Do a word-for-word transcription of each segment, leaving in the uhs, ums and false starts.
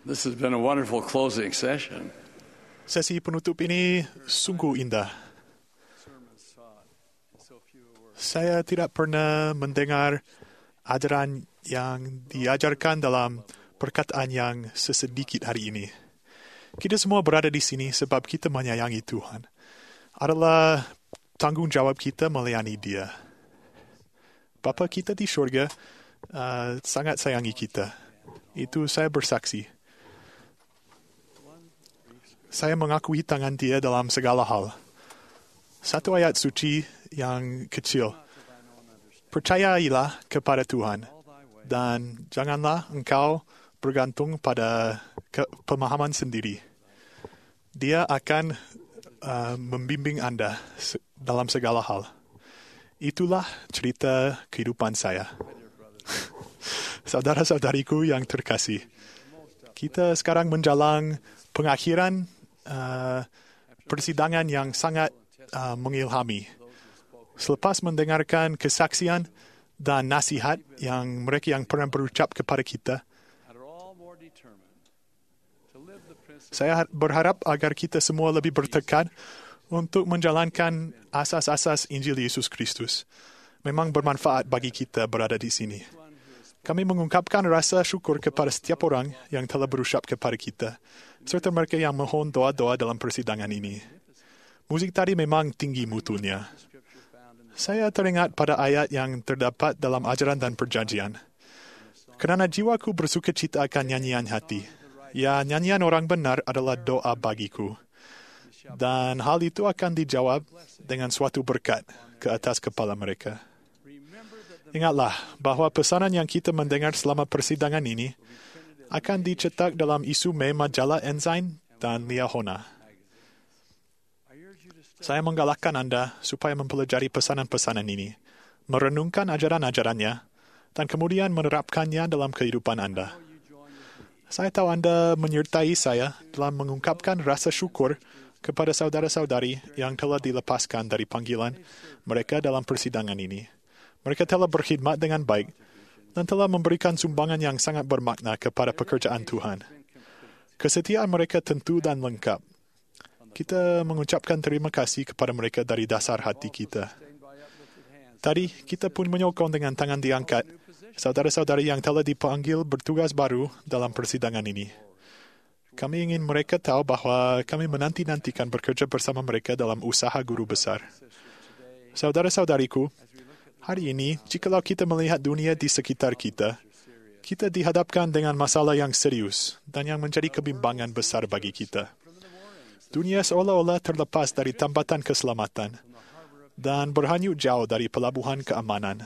This has been a wonderful closing session. Sesi penutup ini sungguh indah. Saya tidak pernah mendengar ajaran yang diajarkan dalam perkataan yang sesedikit hari ini. Kita semua berada di sini sebab kita menyayangi Tuhan. Adalah tanggungjawab kita melayani Dia. Bapa kita di syurga uh, sangat sayangi kita. Itu saya bersaksi. Saya mengakui tangan Dia dalam segala hal. Satu ayat suci yang kecil. Percayailah kepada Tuhan dan janganlah engkau bergantung pada ke- pemahaman sendiri. Dia akan uh, membimbing Anda se- dalam segala hal. Itulah cerita kehidupan saya. Saudara-saudariku yang terkasih, kita sekarang menjalang pengakhiran uh, persidangan yang sangat uh, mengilhami. Selepas mendengarkan kesaksian dan nasihat yang mereka yang pernah berucap kepada kita, saya berharap agar kita semua lebih bertekad untuk menjalankan asas-asas Injil Yesus Kristus. Memang bermanfaat bagi kita berada di sini. Kami mengungkapkan rasa syukur kepada setiap orang yang telah berucap kepada kita, serta mereka yang mohon doa-doa dalam persidangan ini. Muzik tadi memang tinggi mutunya. Saya teringat pada ayat yang terdapat dalam ajaran dan perjanjian. Kerana jiwaku bersuka cita akan nyanyian hati. Ya, nyanyian orang benar adalah doa bagiku. Dan hal itu akan dijawab dengan suatu berkat ke atas kepala mereka. Ingatlah bahawa pesanan yang kita mendengar selama persidangan ini akan dicetak dalam isu Mei majalah Ensign dan Liahona. Saya menggalakkan Anda supaya mempelajari pesanan-pesanan ini, merenungkan ajaran-ajarannya, dan kemudian menerapkannya dalam kehidupan Anda. Saya tahu Anda menyertai saya dalam mengungkapkan rasa syukur kepada saudara-saudari yang telah dilepaskan dari panggilan mereka dalam persidangan ini. Mereka telah berkhidmat dengan baik dan telah memberikan sumbangan yang sangat bermakna kepada pekerjaan Tuhan. Kesetiaan mereka tentu dan lengkap. Kita mengucapkan terima kasih kepada mereka dari dasar hati kita. Tadi, kita pun menyokong dengan tangan diangkat saudara-saudari yang telah dipanggil bertugas baru dalam persidangan ini. Kami ingin mereka tahu bahawa kami menanti-nantikan bekerja bersama mereka dalam usaha guru besar. Saudara-saudariku, hari ini, jikalau kita melihat dunia di sekitar kita, kita dihadapkan dengan masalah yang serius dan yang menjadi kebimbangan besar bagi kita. Dunia seolah-olah terlepas dari tambatan keselamatan dan berhanyut jauh dari pelabuhan keamanan.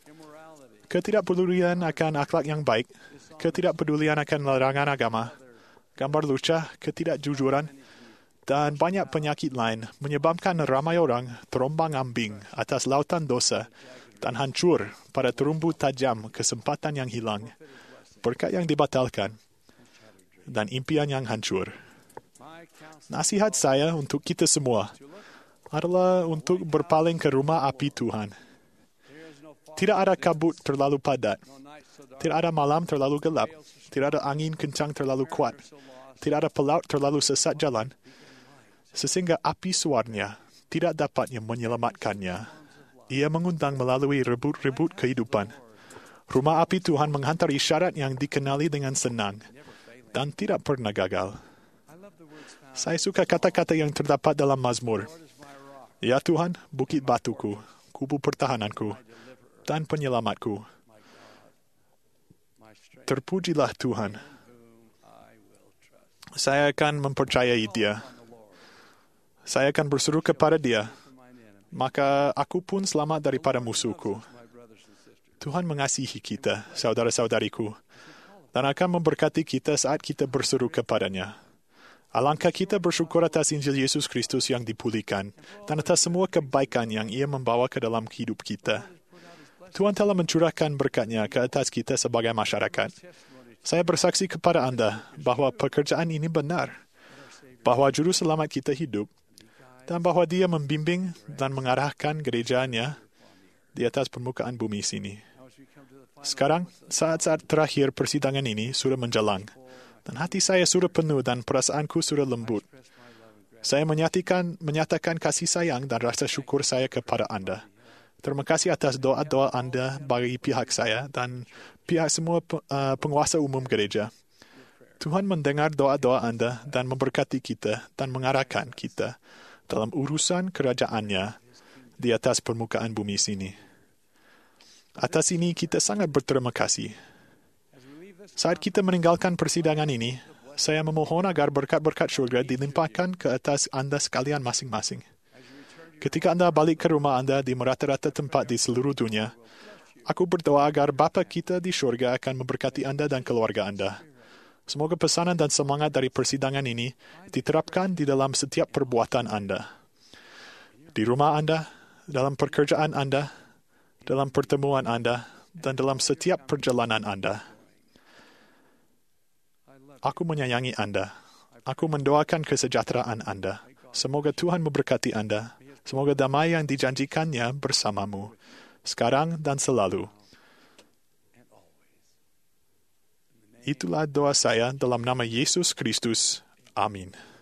Ketidakpedulian akan akhlak yang baik, ketidakpedulian akan larangan agama, gambar lucah, ketidakjujuran, dan banyak penyakit lain menyebabkan ramai orang terombang-ambing atas lautan dosa dan hancur pada terumbu tajam kesempatan yang hilang, berkat yang dibatalkan, dan impian yang hancur. Nasihat saya untuk kita semua adalah untuk berpaling ke rumah api Tuhan. Tidak ada kabut terlalu padat. Tidak ada malam terlalu gelap. Tidak ada angin kencang terlalu kuat. Tidak ada pelaut terlalu sesat jalan. Sehingga api suarnya tidak dapatnya menyelamatkannya. Ia mengundang melalui rebut-rebut kehidupan. Rumah api Tuhan menghantar isyarat yang dikenali dengan senang dan tidak pernah gagal. Saya suka kata-kata yang terdapat dalam Mazmur. Ya Tuhan, bukit batuku, kubu pertahananku, dan penyelamatku. Terpujilah Tuhan. Saya akan mempercayai Dia. Saya akan berseru kepada Dia. Maka aku pun selamat daripada musuhku. Tuhan mengasihi kita, saudara-saudariku, dan akan memberkati kita saat kita berseru kepadanya. Alangkah kita bersyukur atas Injil Yesus Kristus yang dipulihkan dan atas semua kebaikan yang Ia membawa ke dalam hidup kita. Tuhan telah mencurahkan berkat-Nya ke atas kita sebagai masyarakat. Saya bersaksi kepada Anda bahawa pekerjaan ini benar, bahawa Juru Selamat kita hidup, dan bahawa Dia membimbing dan mengarahkan gerejanya di atas permukaan bumi sini. Sekarang, saat-saat terakhir persidangan ini sudah menjelang. Dan hati saya sudah penuh dan perasaanku sudah lembut. Saya menyatakan, menyatakan kasih sayang dan rasa syukur saya kepada anda. Terima kasih atas doa-doa anda bagi pihak saya dan pihak semua uh, penguasa umum gereja. Tuhan mendengar doa-doa anda dan memberkati kita dan mengarahkan kita dalam urusan kerajaannya di atas permukaan bumi sini. Atas ini kita sangat berterima kasih. Saat kita meninggalkan persidangan ini, saya memohon agar berkat-berkat syurga dilimpahkan ke atas anda sekalian masing-masing. Ketika anda balik ke rumah anda di merata-rata tempat di seluruh dunia, aku berdoa agar Bapa kita di syurga akan memberkati anda dan keluarga anda. Semoga pesanan dan semangat dari persidangan ini diterapkan di dalam setiap perbuatan anda. Di rumah anda, dalam pekerjaan anda, dalam pertemuan anda, dan dalam setiap perjalanan anda. Aku menyayangi anda. Aku mendoakan kesejahteraan anda. Semoga Tuhan memberkati anda. Semoga damai yang dijanjikannya bersamamu, sekarang dan selalu. Itulah doa saya dalam nama Yesus Kristus. Amin.